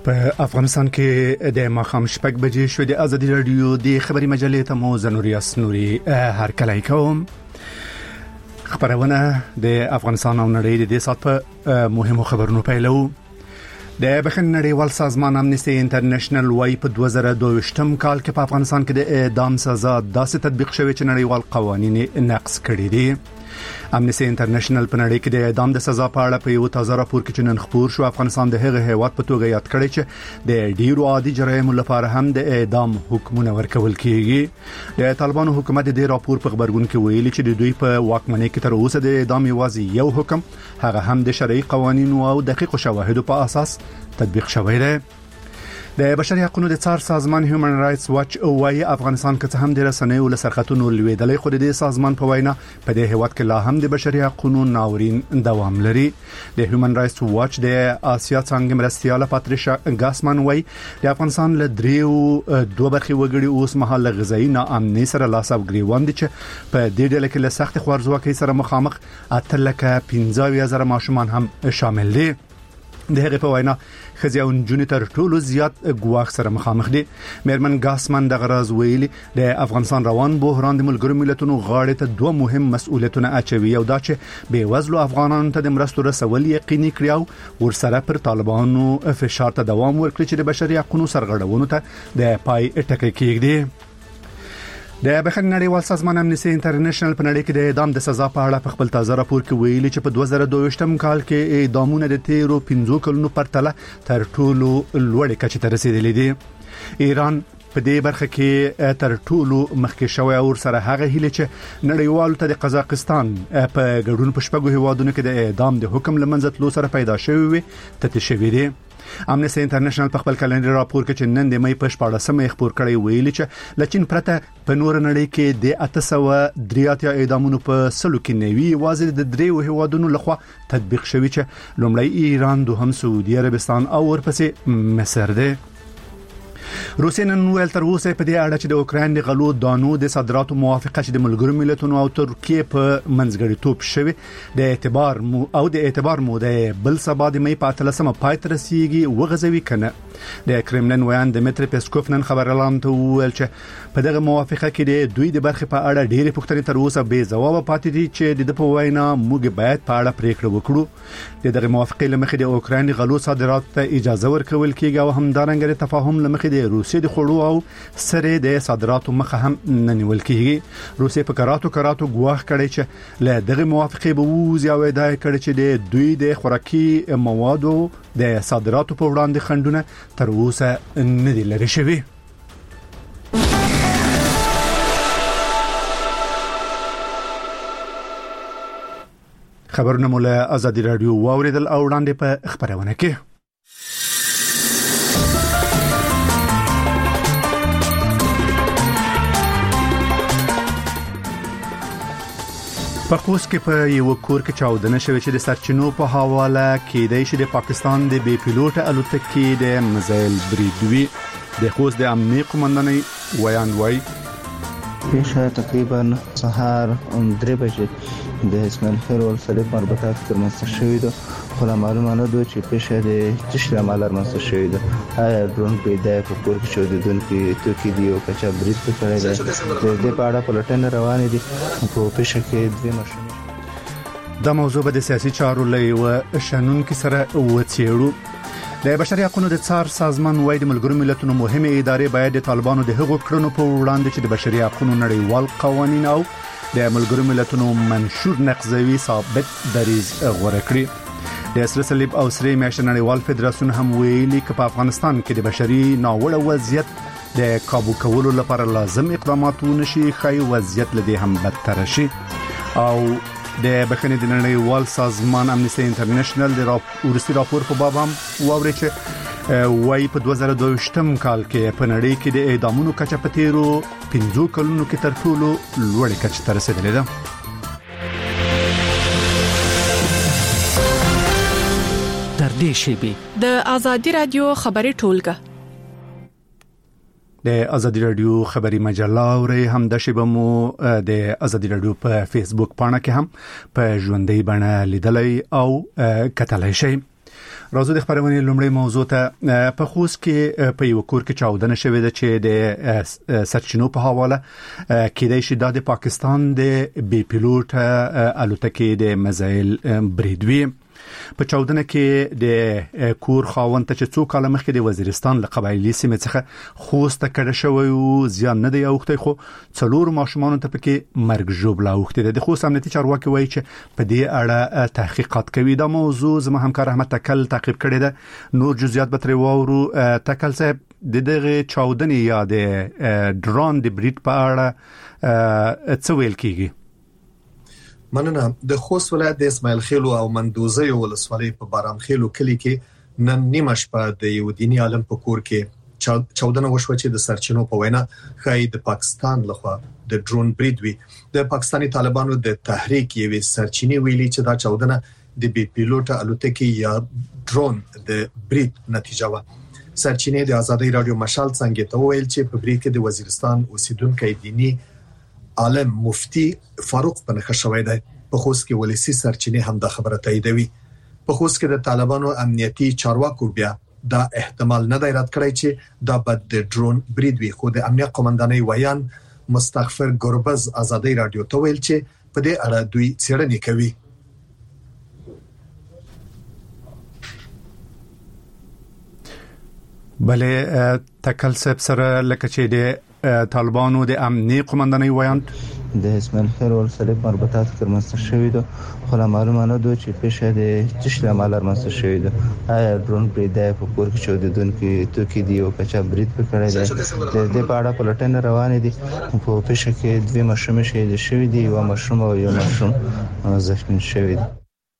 په افغانستان کې د ماخام شپږ بجې شو. د ازادي رادیو د خبري مجلې ته مو زنوریاس نوري هر کله کوم خبرونه د افغانستان او نړۍ د سات په مهمو خبرونو پیلو. د بخښنې نړیوال سازمان امنیستي انټرنیشنل وايي په 2022م کال کې په افغانستان کې د اعدام سزا داسې تطبیق شوی چې نړیوال قوانین نقض کړي دي. امنیستي انټرنیشنل په نړۍ کې د اعدام د سزا په اړه په یو تازه راپور کې چې نن خبر شو افغانستان د هغه هیواد په توګه یاد کړی چې د ډیرو عادي جرایمو لپاره هم د اعدام حکمونه ورکول کیږي. د طالبانو حکومت د راپور په خبرګون کې ویلي چې د دوی په واکمنۍ کې تر اوسه د اعدام یوازې یو حکم، هغه هم د شرعي قوانینو او دقیق شواهدو په اساس تطبیق شوی دی. د بشري حقوقو د څار سازمان هیومن رائټس واچ وايي افغانستان کې هم د رسنیو له سرخطونو لویدلې خو د سازمان په وینا په دې هیواد کې لا هم د بشري حقوقو ناورین دوام لري. د هیومن رائټس واچ د آسیا څنګه مرستياله پاتریشا ګاسمان وايي د افغانستان له دوه برخې وګړي اوس مهال غذایی ناامنۍ سره لاس او ګریوان دي چې په دې ډله کې له سخت خوارځواکۍ سره مخامخ 15,000 ماشومان هم شامل دي. د هغه په وینا خزي او جونی تر ټولو زیات ګواښ سره مخامخ دي. مېرمن ګاسمان د غراز ویلي د افغانستان روان بحران د ملګرو ملتونو غاړې ته دوه مهم مسؤلیتونه اچوي، او دا چې بې وزلو افغانانو ته د مرستو رسول یقیني کړي او ورسره پر طالبانو فشار ته دوام ورکړي چې د بشري حقوقو سرغړونو ته د پای ټکی کېږدي. د بخښنې نړیوال سازمان امنیستي انټرنیشنل په نړۍ کې د اعدام د سزا په اړه په خپل تازه راپور کې ویلي چې په 2022م کال کې اعدامونه د 13 کلونو پرتله تر ټولو لوړې کچې ته رسیدلې دي. ایران په دې برخه کې تر ټولو مخکې شوی او سره هغه هیله چې نړیوالو ته د قزاقستان په ګډون په شپږو هیوادونو کې د اعدام د حکم لمنځه تلو سره پیدا شوی وي ته شوی دی. امنیستي انټرنیشنل په خپل کلندر راپور کې چې نن د مې په 14مه خبر کړی ویلي چې لچین پرته په نور نړۍ کې د 883 اعدامونو په سلو کې نوي واځي د دریو هیوادونو لخوا تطبیق شوی چې لومړی ایران، دوهم سعودي عربستان او ورپسې مصر دی. روسیه نن ویل تر اوسه په دې اړه چې د اوکرين د غلو دانو د صادراتو موافقه چې د ملګرو ملتونو او ترکیه په منځګړیتوب شوی د اعتبار موده بل سبا د مې په 13مه پای ته رسیدي وغځوي کنه. د کرملین ویان دمیتری پیسکوف نن خبر اعلان ته ویل چې په دغه موافقه کې د دوی د برخې په اړه ډېرې پوښتنې تر اوسه بې ځواب پاتې دي چې د په وینا موږ باید په اړه پریکړه وکړو. دغه موافقه لمخې د اوکرين غلو صادرات ته اجازه ورکول کیږي او همدارنګه تفاهم لمخې د روسیې د خړو او سره د صادراتو مخه هم ننول کیږي. روسیې په کراتو ګواښ کړی چې له دغه موافقه به وځي او ادعا کړي چې د دوی د خوراکي موادو د صادراتو په وړاندې خنډونه تر اوسه نه دي لري شوی. خبرونه مولا ازادي رادیو واوریدل او وړاندې په خبرونه کې په خوست کې په یو کور کې چاودنه شوې چې د سرچینو په حواله کېدای شي د پاکستان د بي پيلوټ الوتکې د مزایل بریدوي. د خوست د امنیتي قومندانۍ ویان وای پیښه تقریبا سهار 3 بجې د اسماعیل خیر ول صلیب مربوطات ترمنځ شوې ده، خو معلومه نه ده چې پیښه د تشریح عمل ترمنځ شوې ده. آیا ډرون پیدا په کور کې چودیدونکو توکي دی او کچا برید کړی دی. د په اړه پلټنه روانه دي. په پیښه کې دوه ماشومان د موضوع به د سیاسي چارو لې و شنن کې سره وڅېړو. د بشري حقوقو د څار سازمان وايي د ملګرو ملتونو مهمه ادارې باید د طالبانو د حقوقو کړنو په وړاندې چې د بشري حقوقو نړیوال قوانین او د ملګرو ملتونو منشور نقضوي ثابت دریز غوړه کړی. د اسره صلیب او سری میاشتې نړیوال فدراسیون هم ویلي چې په افغانستان کې د بشري ناوړه وضعیت د قابو کولو لپاره لازم اقدامات ونشي، خای وضعیت لدی هم بدتر شي. او د بخښنې د نړیوال سازمان امنیستي انټرنیشنل د ورستی راپور په باب هم واوري چې وايي په 2022م کال کې په نړۍ کې د اعدامونو کچه په 15 کلونو کې تر ټولو لوړه کچه ته رسیدلې ده. تر دې شی د ازادي رادیو خبري ټولګه د ازادي رادیو خبري مجله اوري هم د شیبه مو د ازادي رادیو په فیسبوک پاڼه کې هم په ژوندۍ بڼه لیدلای او کتلای شئ. راځو د خبرونې لومړی موضوع ته په خوست کې په یو کور کې چاودنه شوې ده چې د سرچینو په حواله کېدای شي د پاکستان د بي پيلوټ الوتکې د میزایل بریدوي په چاودنه کې د کور خاوند ته چې څو کال مخکې د وزیرستان له قبایلی سیمې څخه خوست کړه شوی او زیان نه دی اوخته خو څلور ماشومان ته پکې مرګ ژوبله اوخته د خوست امنیتي چارواکي وایي چې په دې اړه تحقیقات کوي دا موضوع زما همکار احمد تکل تعقیب کړی ده نور جزئیات به تر وورو تکل صاحب د دغه چاودنې یا د ډرون د بریډ په اړه څه ویل کیږي مننه د خوست ولایت د اسماعیل خیلو او مندوزه ولسوالۍ په بارام خیلو کلی کې نن نیمه شپه د یو دینی عالم په کور کې چاودنه وشوه چې د سرچینو په وینا خای د پاکستان لخوا د ډرون بریډ وی د پاکستاني طالبانو د تحریک یوې سرچینې ویلي چې دا چاودنه د بي پيلوټ الوتکې یا ډرون د بریډ نتیجه و سرچینې د ازادي رادیو مشال څنګه ته ویل چې په بریډ کې د وزیرستان اوسیدونکو دینی عالم مفتی فاروق پنخ شوی دی په خوست کې ولسی سرچینې هم د خبره تاییدوي په خوست کې د طالبانو امنیتي چارواکو بیا دا احتمال نه دی رد کړی چې دا بد د ډرون بریډ وی خو د امنیت قومندانۍ ویان مستغفر ګربز ازادي رادیو ته ویل چې په دې اړه دوی څېړنې کوي بله تکل سره لکه چې د طالبانو د امنیتي قومندانۍ ویان د اسماعیل خیل ولسوالۍ مربوطات کرمسته شوی ده خو معلومه نه ده چې پیښه د چشله مالر مسته شوی ده آیا ډرون بریډ په کور کې چودیدونکو توکي دی او کچا بریډ په کړی دی د پاړه پلټن روان دي په پیښه کې دوه مشروم شهید شوی دي او مشروم او یو مشروم زخمی شوی دي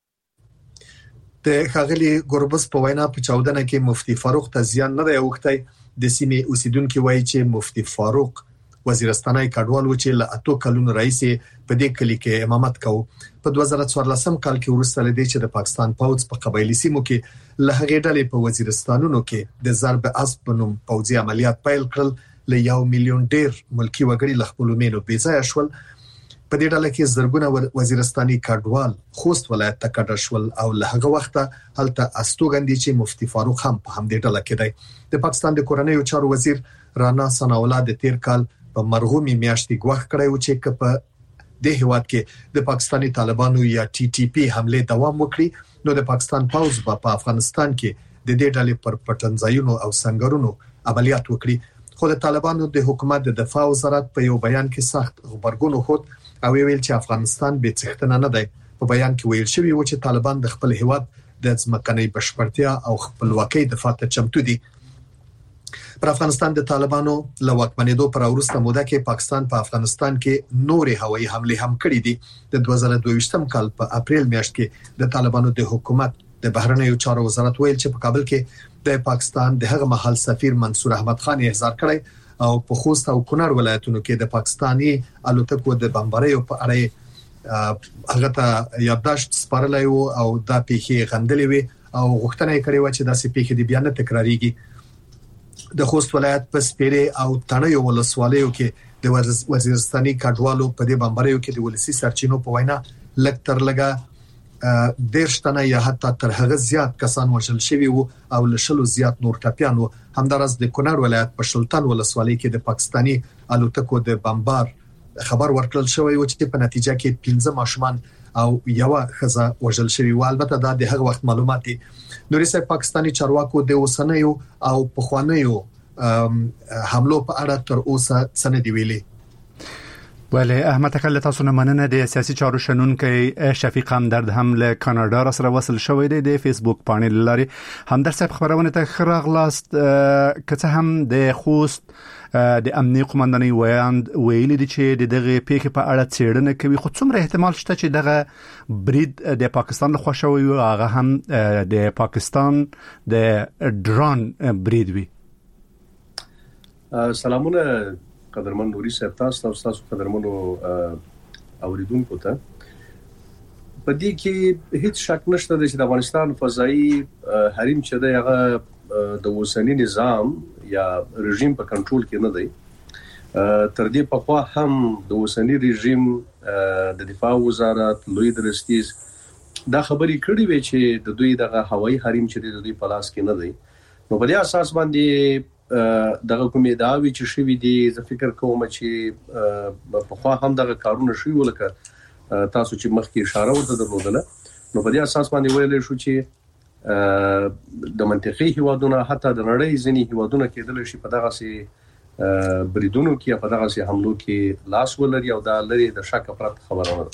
د خاغلی ګوربس په وینا په چاودنه کې مفتی فاروق ته زیان نه دی اوختی د سیمې اوسیدونکو وایي چې مفتی فاروق وزیرستاني کډوال و چې له اتو کلونو رئیس په دې کلی کې امامت کاوه په 2014 کال کې ورسره لدی چې د پاکستان پوځ په قبایلی سیمو کې له هغې ډلې په وزیرستانونو کې د ضرب اسب بنوم پوځي عملیات پیل کړل له 1 میلیون ډیر ملکی وګړي له خپل مینو بیځای شول په دې ډله کې زرګونه وزیرستاني کډوال خوست ولایت ته کډه شول او له هغه وخته هلته استوګندي چې مفتی فاروق هم په همدې ډله کې دی د پاکستان د کورنیو چارو وزیر رانا ثنا الله د تیر کال په مرغومي میاشتې غوښ کړی و چې په د هیواد کې د پاکستاني طالبانو یا ټي ټي پی حمله دوام وکړي نو د پاکستان پوځ په افغانستان کې د دې ډلې پر پټنځایونو او سنگرونو عملیات وکړي خو د طالبانو د حکومت د دفاع وزارت په یو بیان کې سخت خبرګون خود او ویل چې افغانستان به څښتنه نه دی په بیان کې ویل شوی و چې طالبان د خپل هیواد د ځمکنۍ بشپړتیا او خپلواکۍ دفاع ته چمتو دي پر افغانستان د طالبانو له واکمنېدو پر وروسته موده کې پاکستان په افغانستان کې نورې هوایي حمله هم کړې دي د 2022 کال په اپریل میاشت کې د طالبانو د حکومت د بهرنیو چارو وزارت ویل چې په کابل کې د پاکستان د هغه محل سفیر منصور احمد خان احضار کړی او په خوست او کونړ ولایتونو کې د پاکستاني الوتکو د بمباریو په اړه هغه ته یادداشت سپارلای وو او دا پیښې غندلې وي او غوښتنه یې کړې و چې داسې پیښې د بیان تکراریږي د خوست ولایت په سپیره او تڼیو ولسوالیو کې د وزیرستاني کډوالو په دې بمباریو کې د ولسی سرچینو په وینا لکتر لګا دیرشتنه یا حتی تر هغه زیات کسان وژل شوي وو او لشلو زیات نور ټپيان وو همدارس د کونړ ولایت په شلتان ولسوالۍ کې د پاکستاني الوتکو د بمبار خبر ورکړل شوی و چې په نتیجه کې 15 ماشومان او یو خزه وژل شوی و البته دا د هغه وخت معلومات دي نوري پاکستاني چارواکو د اوسنیو او پخوانیو حملو په اړه تر اوسه څه دی ویلي ولی احمد تکل تاسو نه مننه د سیاسي چارو شنونکي شفیق همدرد هم له کاناډا سره وصل شوی دی د فیسبوک پاڼې لري همدرد صاحب خبرونه ته خراغلاست که هم د خوست د امنیتي قومندانۍ ویلي دي چې دغه پیښې په اړه څېړنه کوي خو څومره احتمال شته چې دغه برید د پاکستان له خوا شوی او هغه هم د پاکستان د ډرون برید وي سلامونه قدرمن نوري صاحب تاسو قدرمنو اوریدونکو ته په دې کې هیڅ شک نشته چې د افغانستان فضائي حریم چې دغه د اوسنی نظام یا رژیم په کنټرول کې نه دی تر دې په خوا هم د اوسنی رژیم د دفاع وزارت لوی درستیز دا خبرې کړې وي چې د دوی دغه هوایي حریم چې د دوی په لاس کې نه دی. نو په دې اساس باندې دغه کومې داوی چې شوی دی زه فکر کوم چې په خوا هم دغه کارونه شوی ولکه تاسو چې مخکې اشاره ورته درلودله. نو په دې اساس باندې ویل شو چې د منطقي هیوادونو حتی د نړۍ ځینې هیوادونه کېدل شي په دغه سي بریدونو کې په دغه سي حملو کې لاس ولري او دا لري د شک پرته خبره نه.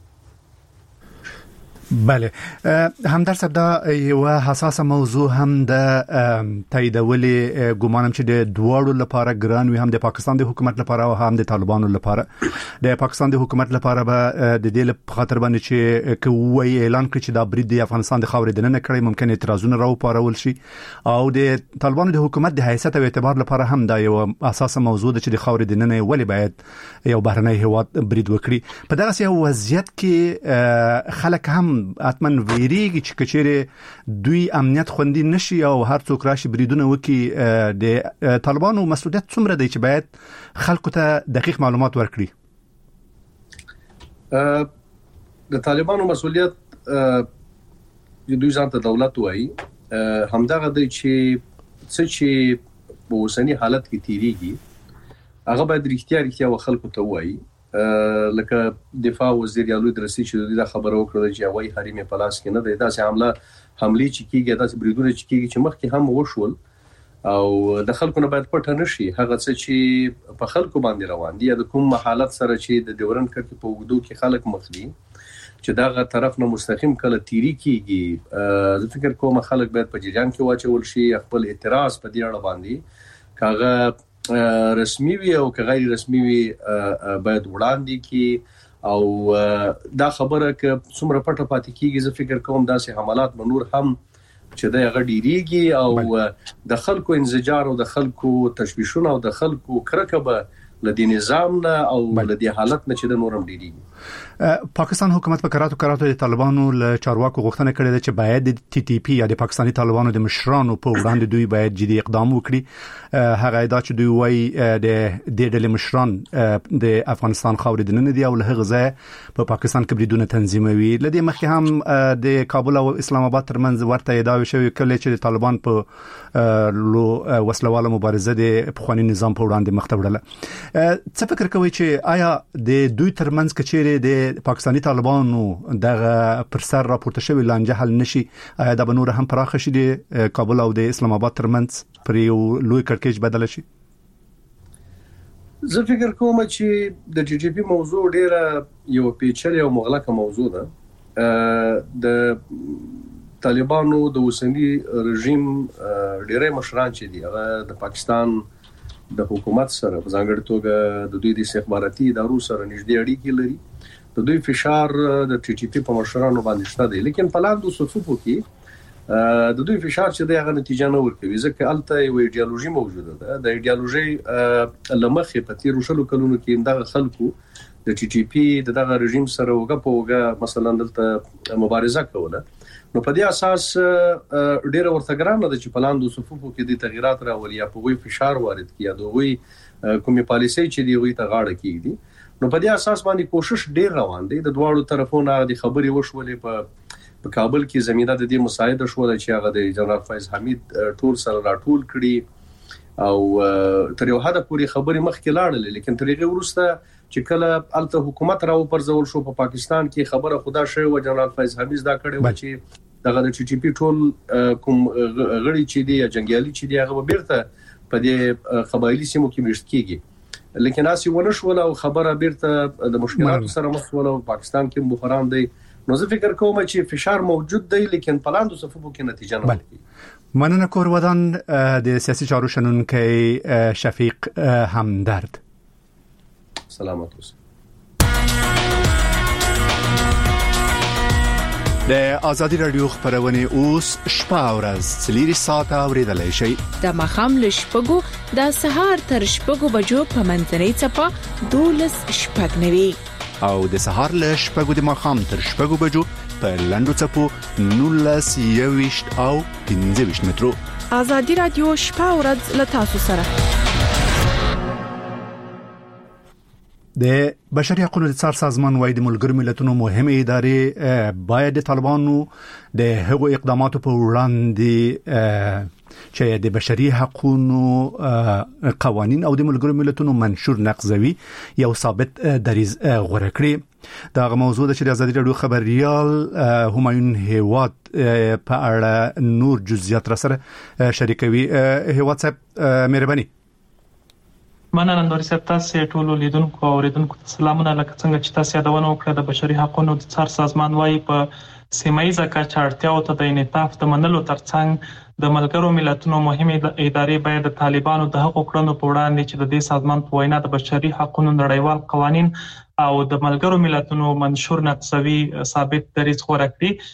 بله همدار صاحب دا یو حساسه موضوع هم د تاییدولې ګومانم چې د دواړو لپاره ګران وي، هم د پاکستان د حکومت لپاره او هم د طالبانو لپاره. د پاکستان د حکومت لپاره به د دې په خاطر باندې چې کوی اعلان کړي چې دا برید د افغانستان د خاورې دننه کړي ممکن اعتراضونه راوپارول شي، او د طالبانو د حکومت د حیثیت او اعتبار لپاره هم دا یو اساسه موضوع ده چې د خاورې دننه ولې باید یو بهرنی هیواد برید وکړي. په دغه یو وضعیت کې خلک هم اتمن ویریږي چې کچېره دوی امنیت خوندي نشي او هر څوک راشي بریدونه وکي. د طالبانو مسؤلیت څومره دی چې باید خلکو ته دقیق معلومات ورکړي؟ د طالبانو مسؤلیت دوی ځان ته دولت وایي همدغه دی چې څه چې په اوسنی حالت کې تیریږي هغه باید رښتیا خلکو ته وایي. لکه دفاع وزیر یالو درسي چې دا خبره وکړه چې هوایي حریم په لاس کې نه دی، دا سه حمله چې کیږي دا بریدونه چې کیږي چې مخکې هم وشول او د خلکو نه باید پټ نه شي. هغه څه چې په خلکو باندې روان دي د کوم حالت سره چې د ډیورن کړي په وګړو کې خلک مخلي چې داغه طرف نه مستقیم کله تیری کیږي. زه فکر کوم خلک باید په جریان کې واچول شي، خپل اعتراض په دې اړه باندې کاغه رسمي وي او که غیر رسمي وي باید وړاندې کی او دا خبره ک څومره پټه پاتې کیږي زه فکر کوم داسې حملات منور هم چې دا غډیریږي او د خلکو انزجار او د خلکو تشویشونه او د خلکو کرکبه لدی نظام نه او لدی حالت نه چې د نورم ډیریږي. پاکستان حکومت په کراتو د طالبانو له چارواکو غوښتنه کړې ده چې باید د ټي ټي پی یا د پاکستاني طالبانو د مشرانو په وړاندې دوی باید جدي اقدام وکړي. هغه دا چې دوی وايي د ډلې مشران د افغانستان خاورې دننه دي او له هغه ځای په پاکستان کې بریدونه تنظیموي. لدې مخکې هم د کابل او اسلام آباد ترمنځ ورته ادعاوې شوې کله چې د طالبان په وسلواله مبارزه د پخوانی نظام په وړاندې مخ ته وړله. څه فکر کوي چې آیا د دوی ترمنځ کچېره د پاکستاني طالبانو دغه پر سر راپورته شوی لانجه حل نشي؟ آیا دا به نور هم پراخ شي د کابل او د اسلام آباد ترمنځ پر یو لوی کړکېچ بدل شي؟ زه فکر کوم چې د ټي ټي پی موضوع ډیره یو پیچلې او مغلقه موضوع ده. د طالبانو د اوسنی رژیم ډیره مشران چې دي هغه د پاکستان د حکومت سره په ځانګړي توګه د دوی د استخباراتي ادارو سره نږدې اړیکې لري. د دوی فشار د ټي ټي پی په مشرانو باندې شته دی، لیکن په لاندو صفوفو کې د دوی فشار چې دغه نتیجه نه ورکوي ځکه الته یو ایډیالوژي موجوده ده. د ایډیالوژي لمخې په تیر شلو کلونو کې دغه خلکو د ټي ټي پی دغه رژیم سره وګه مثلا دلته مبارزه کوله. نو په دې اساس ډیره ورته ګرانه ده چې په لاندو صفوفو کې د تغیرات راولي یا په وی فشار وارد کیه دوی کومې پالیسي چې دی وی ته غاړه کیږي. نو په دې اساس باندې کوشش ډیر روان دی. د دواړو طرفونو د خبرې وشولې په کابل کې زمينه د دې مساعده شو چې هغه د جنرال فیض حمید ټول سره راټول کړي او تر یو حد پورې خبرې مخکې لاړلې، لیکن تر هغه وروسته چې کله الته حکومت راو پرځول شو په پاکستان کې خبره خدا شوی و جنرال فیض حمید دا کړي و چې دغه د ټي ټي پی ټول کوم غړي چې دی یا جنگیالي چې دی هغه بیرته په دې قبایلی سیمو کې مشت کیږي، لیکن اسی ونه شو او خبره بیرته د مشکلاتو سره مخ شو. پاکستان کې بحران دی. نو زه فکر کوم چې فشار موجود دی لیکن په لاندو صفوفو کې نتیجه نه ورکړي. مننه کور ودان د سیاسي چارو شنونکي شفیق همدرد. سلامات اوسئ. د آزادی رادیو خبرونه اوس شپه ورځ 3 ساعته اوریدلای شي. د مخام لشپګو د سهار تر شپګو بجو په منځنۍ چپا 12 شپږ نوي او د سهار لشپګو د مخام تر شپګو بجو په لندو چپو 19 او 15 مترو. آزادی رادیو شپه ورځ له تاسو سره. د بشري حقوقو د څار سازمان وايي د ملګرو ملتونو مهمه ادارې باید د طالبانو د هغو اقداماتو په وړاندې چې د بشري حقوقو قوانين او د ملګرو ملتونو منشور نقضوي یو ثابت دریځ غوړه کړی دا موضوع د ازادي رادیو خبريال همایون هیواد په اړه نور جزئیات را سره شریکوي. هیواد صاحب مهرباني. مننه نوري صاحب، تاسو ټول لیدونکو او اوریدونکو سلامونه. لکه څنګه چې تاسو یادونه وکړه د بشري حقوقو د څار سازمان وايي په سیمایي کچه اړتیاو ته د انعطاف د منلو ترڅنګ د ملګرو ملتونو مهمه ادارې باید د طالبانو د حقوقو کړنو په وړاندې چې د دې سازمان په وینا د بشري حقوقو نړیوال قوانين او د ملګرو ملتونو منشور نقضوي ثابت دریځ غوړه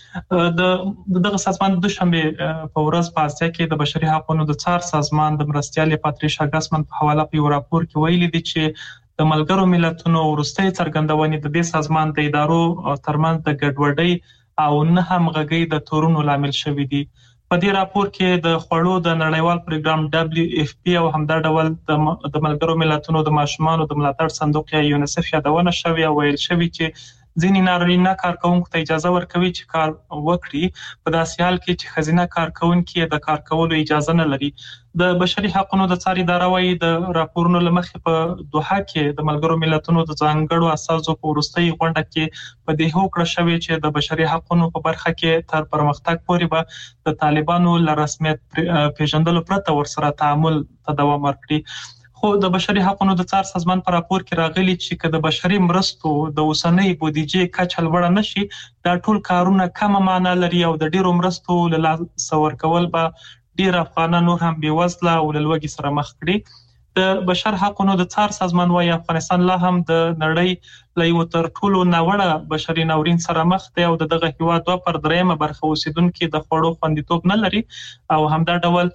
کړی. دغه سازمان د شنبه په ورځ په اسیا کې د بشري حقوقو د څار سازمان د مرستيال پاتریشا ګاسمن په حواله په یو راپور کې ویلي دي چې د ملګرو ملتونو ورستۍ څرګندونې د دې سازمان د ادارو ترمنځ د ګډوډۍ او نه همغږي د تورونو لامل شوې دي. په دې راپور کې د خوړو د نړیوال پروګرام WFP او همدا ډول د ملګرو ملتونو د ماشومانو د ملاتړ صندوق یا یونیسف یادونه شوې او ویل شوې چې ځینې نارینه کارکونکو ته اجازه ورکوي چې کار وکړي په داسې حال کې چې ښځینه کارکونکي د کار کولو اجازه نه لري. د بشري حقوقو د څار اداره وايي د راپورونو لمخې په دوحه کې د ملګرو ملتونو د ځانګړو اساسو په ورستۍ غونډه کې په دې هوکړه شوې چې د بشري حقوقو په برخه کې تر پرمختګ پورې به د طالبانو له رسمیت پیژندلو پرته ورسره تعامل ته دوام ورکړي. خو د بشري حقوقو د څار سازمان پر راپور کې راغلي چې که د بشري مرستو د اوسنۍ بودیجې کچه لوړه نشي دا ټول کارونه کم معنا لري او د ډیرو مرستو له لاسه ورکول به ډیر افغانان نور هم بیوزله او له لوږې سره مخ کړي. د بشر حقوقو د څار سازمان وايي افغانستان لا هم د نړۍ له یو تر ټولو ناوړه بشري ناورین سره مخ دی او دغه هیواد 2/3 برخه اوسیدونکو د خوړو خوندیتوب نه لري او همدا ډول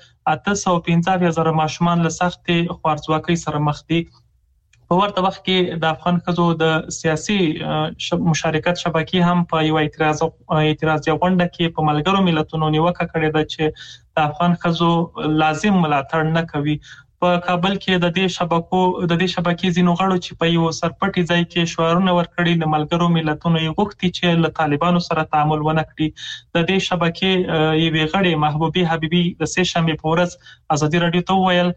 815,000 ماشومان له سختي خوارځواکۍ سره مخ دي. په ورته وخت کې د افغان ښځو د سیاسي مشارکت شبکې هم په یو اعتراضي غونډه کې په ملګرو ملتونو نیوکه کړې ده چې د افغان ښځو لازم ملاتړ نه کوي. په کابل کې د دې شبکې ځینو غړو چې په یو سرپټي ځای کې شعارونه ورکړي د ملګرو ملتونو یو غوښتي چې له طالبانو سره تعامل ونه کړي. د دې شبکې یوې غړې محبوبي حبیبي د سه شنبه په ورځ ازادي رادیو ته وویل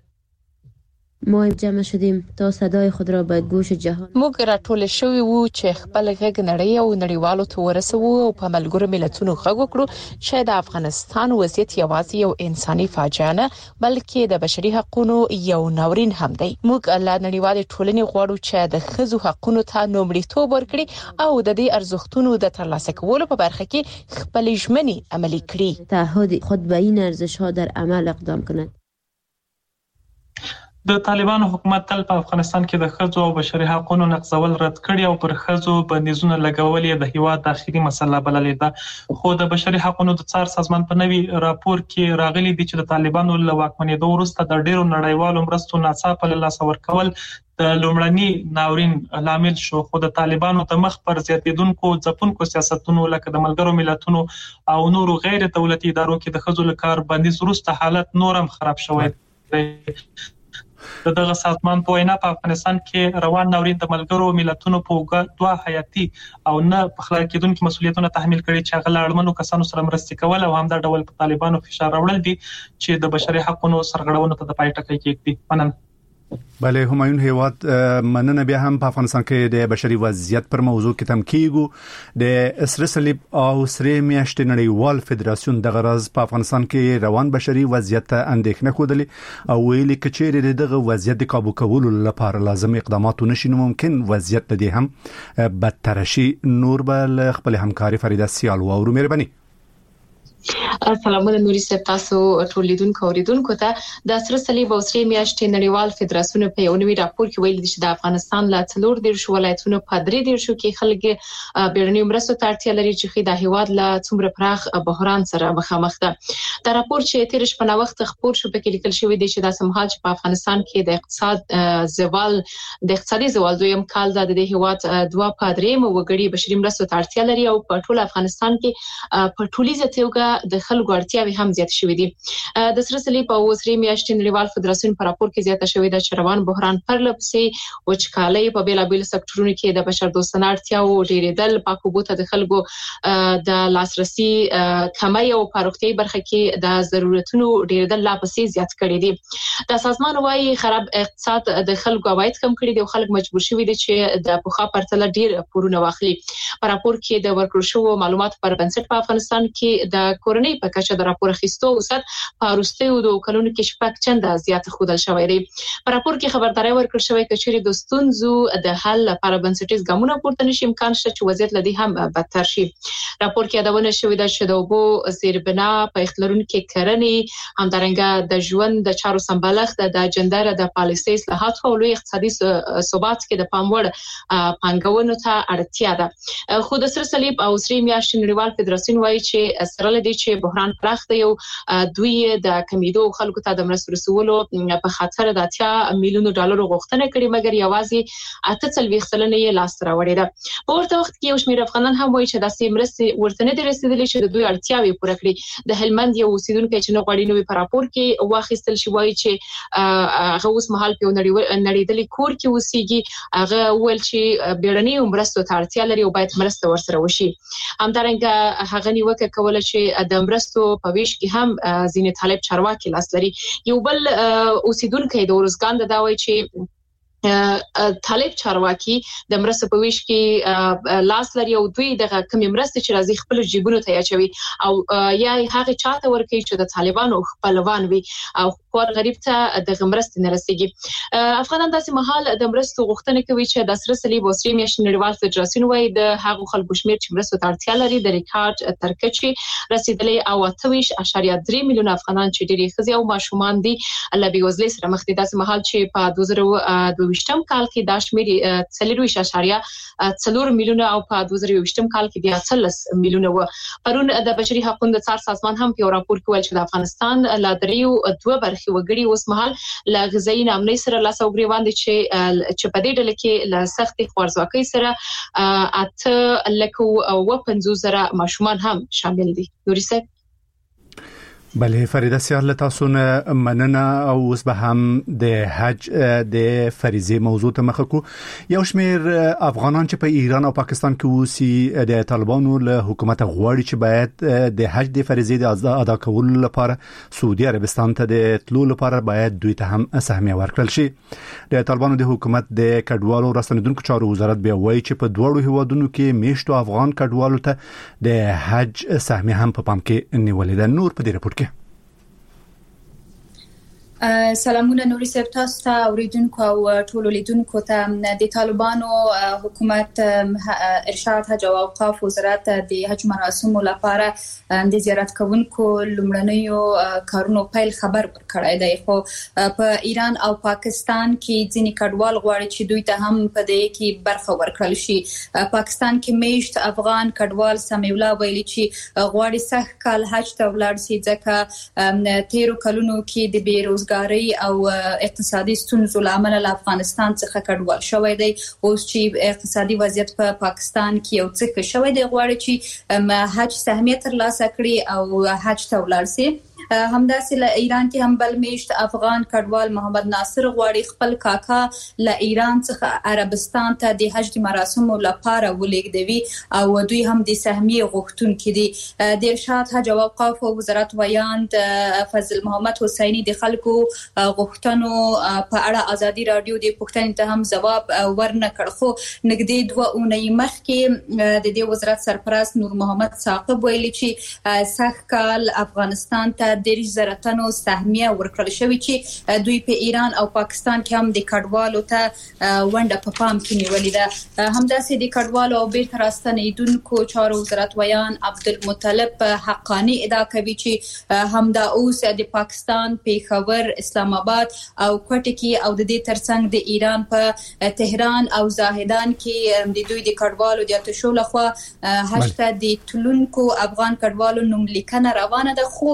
ما جمع شدیم تا صدای خود را به گوش جهان. موږ راټول شوي وو چې خپل غږ نړۍ او نړیوالو ته ورسوو او په ملګرو ملتونو غږ وکړو چې د افغانستان وضعیت یوازې یو انساني فاجعه نه بلکې د بشري حقوقو یو ناورین هم دی. موږ له نړیوالې ټولنې غواړو چې د ښځو حقوقو ته لومړیتوب ورکړي او د دې ارزښتونو د ترلاسه کولو په برخه کې خپل ژمنې عملي کړي. تعهد خود به این ارزش‌ها در عمل اقدام کند. د طالبانو حکومت تل په افغانستان کې د ښځو او بشري حقوقو نقضول رد کړي او پر ښځو بندیزونه لګول یې د هیواد داخلي مسله بللې ده. خو د بشري حقوقو د څار سازمان په نوي راپور کې راغلي دي چې د طالبانو له واکمنېدو وروسته د ډیرو نړیوالو مرستو ناڅاپه له لاسه ورکول د لومړني ناورین لامل شو. خو د طالبانو د مخ پر زیاتیدونکو ځپونکو سیاستونو لکه د ملګرو ملتونو او نورو غیر دولتي ادارو کې د ښځو لپاره بندیز وروسته حالت نورم خراب شوی دی. دغه سازمان په وینا په افغانستان کې روان ناورین د ملګرو ملتونو په دوه حیاتي او نه په خلک کېدونکو مسولیتونه تحمیل کړي چې هغه اړمنو کسانو سره مرستې کول او همدا ډول په طالبانو فشار راوړل دي چې د بشري حقوقو سرغړونو ته د پای ټکی کېږدي. مننه. بله همایون هیواد مننه. بیا هم په افغانستان کې د بشري وضعیت پر موضوع کې تم کیږو د سره صلیب او سره میاشتې نړیوال فدراسیون د غرض په افغانستان کې روان بشري وضعیت ته اندېښنه خوده او ویلي کچېره دغه وضعیت د قابو کولو لپاره لازم اقدامات ونشي نو ممکن وضعیت د دې هم بدتر شي. نور بل خپل همکاري فریده سیال او مهرباني. سلامونه نوري صاحب، تاسو ټول لیدونکو اوریدونکو ته د سره صلیب او سره میاشتې نړیوال فدراسیون په یو نوي راپور کې ویلي چې د افغانستان لا 14 ولایتونو په 3 کې خلک بیړنۍ مرستو ته اړتیا لري چې د هیواد لا څومره پراخ بحران سره مخامخ ده. دا راپور چې تیر شپه نو وخت خبر شو په کې لیکل شوی دی چې د سمحال چې په افغانستان کې د اقتصادي زوال دویم کال د هیواد 2/3 وګړي بشري مرستو ته اړتیا لري او په ټول افغانستان کې په ټولیزه توګه ته د خلکو اړتیاوې هم زیات شوې دي. د سره صلیب او اوسري میاشتې نړیوال فدراسیون په راپور کې زیاته شوې ده چې روان بحران پرلپسې وچکالۍ په بیلابیل سکتورونو کې د بشردوستانه اړتیاو ډېرېدل، پاکو اوبو ته د خلکو د لاسرسي کمی او په روغتیايي برخه کې د ضرورتونو ډېرېدل لا پسې زیات کړي دي. د سازمان وايي خراب اقتصاد د خلکو عواید کم کړي دي او خلک مجبور شوي دي چې د پخوا پرتله ډېر پورونه واخلي. په راپور کې د ورکړل شوو معلوماتو پر بنسټ په افغانستان کې د کورنۍ په کچه د راپور اخیستو اوسط په وروستیو 2 کلونو کې شپږ چنده زیات ښودل شوی دی. په راپور کې خبرداري ورکړل شوې چې چیرې د ستونزو د حل لپاره بنسټیز ګامونه پورته نشي، امکان شته چې وضعیت لدی هم بدتر شي. راپور کې یادونه شوې ده چې د اوبو زیربنا په اختلارونکو کې کرنې همدارنګه د ژوند د چارو سمبالښت د جندر د پالیسي اصلاحات او لوی اقتصادي ثبات کې د پاموړ پانګونو ته اړتیا ده. خو د سره صلیب او اوسري میاشتې نړیوال فدراسیون وايي چې سره لدی چې بحران پراخ دی او دوی د کمیدو خلکو ته د مرستو رسولو په خاطر د 80 میلیون ډالر غوښتنه کړې، مګر یوازې 48 سلنه یې لاس راوړې ده. په ورته وخت کې یو شمېر افغانان هم وایي چې داسې مرستې ورته نه دي رسیدلې چې د دوی اړتیاوې پوره کړي. د هلمند یو اوسیدونکو چې نه غواړي نو په راپور کې واخیستل شي وایي چې هغه اوس مهال په نړیدلې کور کې اوسېږي. هغه ویل چې بیړنۍ مرستو ته اړتیا لري او باید مرسته ورسره وشي. همدارنګه هغه نیوکه کوله چې د مرستو په ویش کې هم ځینې طالب چارواکي لاس لري. یو بل اوسیدونکو د ورزګان د داوي چې طالب چارواکي د مرستو په ویش کې لاس لري او دوی د کمی مرستې چې راځي خپل جیبونو ته اچوي او یا هغه چاته ورکوي چې د طالبانو خپلوان وي او خور غریب ته د مرستې نه رسیږي. افغانان داسې مهال د مرستو غوښتنه کوي چې د سره صلیب او اوسري میاشتې نړیوال فدراسیون وايي د هغو خلکو شمېر چې مرستو ته اړتیا لري د ریکارډ تر کچې رسیدلې او 28.3 میلیون افغانان چې ډېری ښځې او ماشومان دي له بېوزلۍ سره مخ دي. داسې مهال چې په 2022 کال کې دا شمېر 4.4 میلیونه او په 2023 کال کې بیا 30 میلیونه و. پرون د بشري حقوقو د څار سازمان هم په راپور کې ویل چې د افغانستان لا دریو دوه برخې وګړي اوس مهال له غذایی ناامنۍ سره لاس او ګریوان دي چې په دې ډله کې له سختې خوارځواکۍ سره 8,50,000 ماشومان هم شامل دي. نوري صاحب بله فریده سیار لتاسو نه مننه او اوس به هم د حج د فریضه موضوع ته مخ کو. یو شمیر افغانان چې په ایران او پاکستان کې اوسي د طالبانو له حکومت غواړي چې باید د حج د فریضه د ادا کولو لپاره سعودي عربستان ته د تلو لپاره باید دوی ته هم سهمیه ورکړل شي. د طالبانو د حکومت د کډوالو راستنیدونکو چارو وزارت بیا وایي چې په دوړو هیوادونو کې میشتو افغان کډوالو ته د حج سهمیه هم په پام کې نیولې ده. نور په دې راپور کې سلامونه نوري صاحب تاسو ته اوریدونکو او ټولو لیدونکو ته د طالبانو حکومت ارشاد حج او اوقاف وزارت د حج مراسمو لپاره د زیارت کوونکو لومړنیو کارونو پیل خبر ورکړی دی. خو په ایران او پاکستان کې ځینې کډوال غواړي چې دوی ته هم په دې کې برخه ورکړل شي. پاکستان کې میشت افغان کډوال سمیع الله ویلي چې غواړي سخت کال حج ته ولاړ شي ځکه 13 کلونو کې د بیروزګارۍ او اقتصادي ستونزو لامل له افغانستان څخه کډوال شوی دی. اوس چې اقتصادي وضعیت په پاکستان کې یو څه شوی دی غواړي چې حج سهمیه ترلاسه کړي او حج ته ولاړ شي. همداسې له ایران کې هم بل میشت افغان کډوال محمد ناصر غواړي خپل کاکا له ایران څخه عربستان ته د حج مراسمو لپاره ولېږدوي او دوی هم د سهمیه غوښتونکي دي. د ارشاد حج او اوقاف وزارت ویاند فضل محمد حسیني د خلکو غوښتنو په اړه ازادي رادیو د پوښتنې ته هم ځواب ورنکړ. خو نږدې 2 اونۍ مخکې د دې وزارت سرپرست نور محمد ثاقب ویلي چې سخت کال افغانستان ته 10,000 تنو سهمیه ورکړل شوې چې دوی په ایران او پاکستان کې هم د کډوالو ته ونډه په پام کې نیولې ده. همداسې د کډوالو او بیرته راستنیدونکو چارو وزارت ویان عبدالمطلب حقانی ادعا کوي چې همدا اوس د پاکستان پیښور اسلام آباد او کوټه کې او د دې ترڅنګ د ایران په تهران او زاهدان کې د دوی د کډوالو د اتشو لخوا حج ته د تلونکو افغان کډوالو نوم لیکنه روانه ده. خو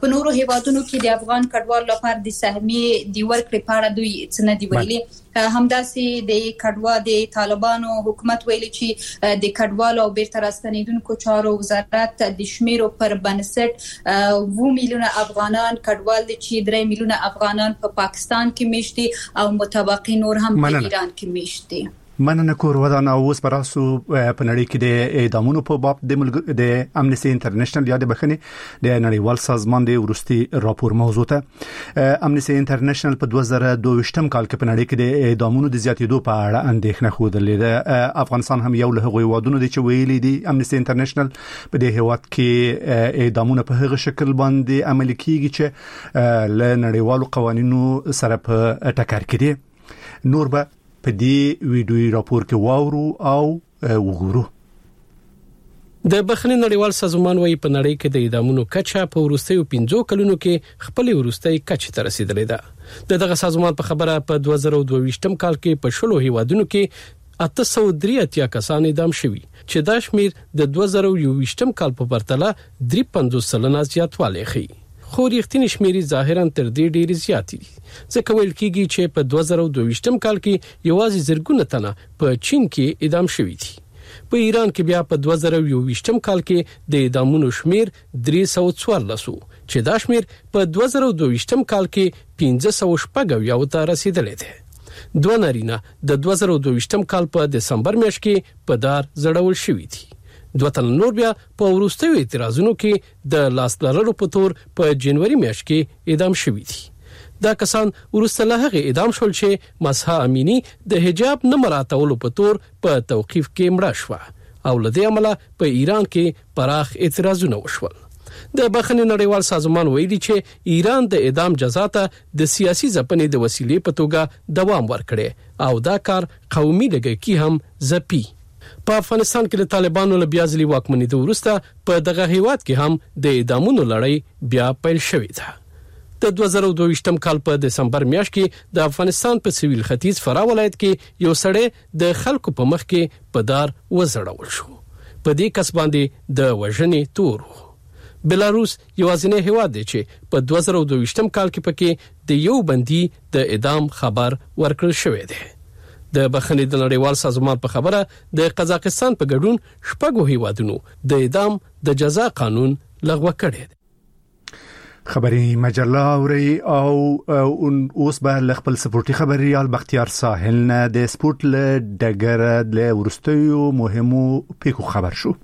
په نورو هیوادونو کې د افغان کډوالو لپاره د سهمیې د ورکړې په اړه دوی څه نه دی ویلي. همداسې د کډوالو د طالبانو حکومت ویلي چې د کډوالو او بیرته راستنیدونکو چارو وزارت د شمیرو پر بنسټ 2 میلیونه افغانان کډوال دي چې 3 میلیونه افغانان په پاکستان کې میشتي او متبقي نور هم په ایران کې میشتي. مننه کور ودان اوس پراسو په نړۍ کې د اعدامونو په باب د امنیستي انټرنیشنل یا د بخښنې د نړیوال سازمان د ورستي راپور موضوع ته امنیستي انټرنیشنل په 2022 کال کې په نړۍ کې د اعدامونو د زیاتېدو په اړه اندېښنه خوده ده. افغانستان هم یو له هغوی وادونو دي چې ویلي دي امنیستي انټرنیشنل په دې هیواد کې اعدامونه په هغه شکل باندې عملي کیږي چې له نړیوالو قوانینو سره په ټکر کې دي. نور به په دې ویډیو راپور کې واورو او وګورو. د بخښنې نړیوال سازمان وايي په نړۍ کې د اعدامونو کچه په وروستیو 15 کلونو کې خپل وروستي کچه ته رسیدلې ده. دغه سازمان په خبره په 2022 کال کې په شلو هیوادونو کې 883 کسان اعدام شوي چې دا شمیر د 2021 کال په پرتله 53% زیاتوالی ښيي. خو ریښتینی شمیرې ظاهراً تر دې ډېر زیات دي. ځکه ویل کېږي چې په 2022 کال کې یوازې زرګونه تنه په چین کې اعدام شوي دي. په ایران کې بیا په 2022 کال کې د اعدامونو شمیر 314 چې دا شمیر په 2022 کال کې 1514 ته رسیدلی دی. دوه نارینه د 2022 کال په دسمبر میاشت کې په دار زړول شوي دي. دوه تن نور بیا په وروستیو اعتراضونو کې د لاس لرلو په تور په جنوري میاشت کې اعدام شوي دي. دا کسان وروسته له هغه اعدام شول چې مسحه امینی د حجاب نه مراعاتولو په تور په توقيف کې مړه شوه او له دې عمله په ایران کې پراخ اعتراضونه وشول. د بخښنې نړیوال سازمان ویلي چې ایران د اعدام جزا ته د سیاسي ځپنې د وسیلې په توګه دوام ورکړي او دا کار قومي لګښت هم زپي. په افغانستان کې د طالبانو له بیا ځلې واکمنۍ وروسته په دغه هیواد کې هم د اعدامونو لړۍ بیا پیل شوې ده. د 2022 کال په دسمبر میاشت کې د افغانستان په سویل ختیځ فراه ولایت کې یو سړی د خلکو په مخ کې په دار وزړول شو. په دې کس باندې د وژنې تور. بلاروس یوازینی هیواد دی چې په 2022 کال کې پکې د یو بندي د اعدام خبر ورکړل شوی دی. د بخښنې د نړیوال سازمان په خبره د قزاقستان په ګډون شپږو هیوادونو د اعدام د جزا قانون لغوه کړی دی. خبري مجله اوري او اوس به خپل سپورتي خبريال بختیار ساحل نه د سپورت له ډګر له ورستیو مهمو پیکو خبر شو.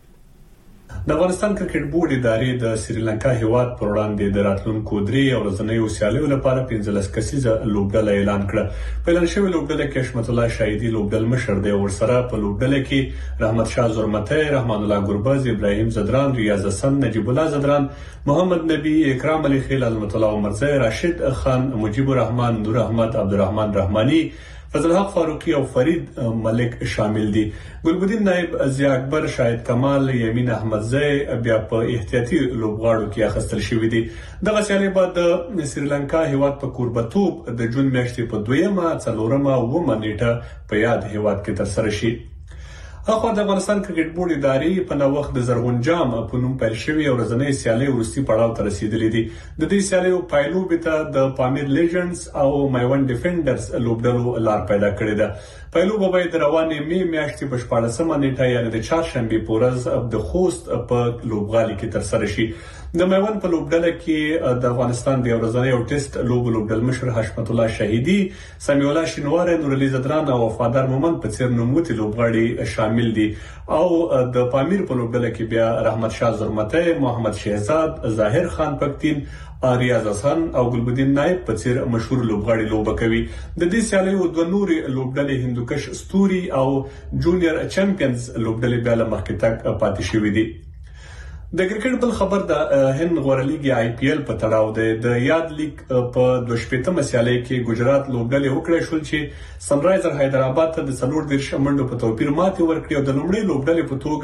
د افغانستان کرکټ بورډ ادارې د سریلانکا هیواد پر وړاندې د راتلونکو 3 ورځنیو سیالیو لپاره 15 کسیزه لوبډله اعلان کړه. په اعلان شوی لوبډله کې حشمت الله شاهدي لوبډل مشر دی. ورسره په لوبډله کې رحمت شاه زرمته، رحمان الله ګربز، ابراهیم زدران، ریاض حسن، نجیب الله زدران، محمد نبی، اکرام علی خیل، عظمت الله عمرزی، راشد خان، مجيب الرحمن، نور احمد، عبدالرحمن رحمانی، فضل حق فاروقی او فرید ملک شامل دي. ګلبدین نائب، ضیاء اکبر، شاهد کمال، یمین احمدزی بیا په احتیاطي لوبغاړو کې اخیستل شوی دي. دغه سیالي بعد د سریلانکا هیواد په کوربتوب د جون میاشتې په 2مه، 4مه او 9مه نیټه په یاد هیواد کې ترسره شي. اخو د افغانستان کرکټ بورډ ادارې په نو وخت د زرغون جام په نوم پیل شوی ورځنی سیالي ورستي پړاو ته رسیدلې دي. د دې سیالیو پایلوب ته د پامیر لیجنډز او مایوان ډیفندرز لوبډلو لار پیدا کړې ده. پایلوب به د روانې می میاشتې په 14مه نیټه یعنی د چهارشنبه په ورځ د خوست په لوبغالي کې ترسره شي. د مایوان په لوبډله کې د افغانستان د ورځنی او ټیسټ لوبډل مشر حشمت الله شهیدی، سمیع الله شینواری، نور علي زدران او وفادار مومند په څیر نوموتي لوبغاړي شامل دي. او د پامیر په لوبډله کې بیا رحمت شاه زرمته، محمد شهزاد، ظاهر خان پکتین، ریاض حسن او ګلبدین نائب په څیر مشهور لوبغاړي لوبه کوي. د دې سیالیو دوه نوري لوبډلې هندوکش ستوري او جونیئر چمپیونز لوبډلې بیا له مخکې تک پاتې شوې دي. د کرکټ بل خبر د هند غوړه لیګ آی پی ایل په تړاو دی. د یاد لیګ په 28مه سیالي کې ګجرات لوبډلې وکړې شول چې سن رایزر حیدرآباد ته د 4 منډو په توپیر ماتې ورکړې او د لومړي لوبډلې په توګه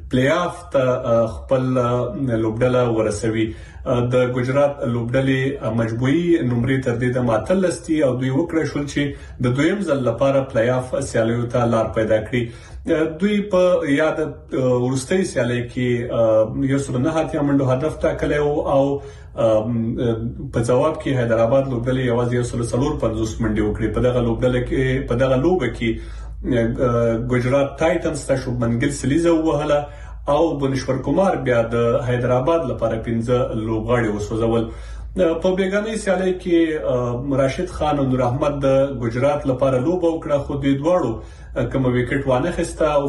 پلی آف ته خپل لوبډله ورسوي. د ګجرات لوبډلې مجموعي نمرې تر دې د ماتلستي او دوی وکړه شول چې د دویم ځل لپاره پلی آف سیالیو ته لار پیدا کړي. دوی په یاد ورستۍ سیالي کې یو څل نه هاتیا منډو هدف ټاکلی او په جواب کې حیدرآباد لوبډلې یوازې یو څل 450 منډې وکړي. په دغه لوبډله کې په دغه لوبه کې ګجرات ټایټنز ته شوبمن ګیل سلیزه وهله او بنشور کومار بیا د حیدرآباد لپاره 15 لوبغاړي وسوځول. په بیگانه سیالي کې راشد خان او نور احمد د ګجرات لپاره لوبه وکړه، خو دوی دواړو کوم وکټ وانه خسته او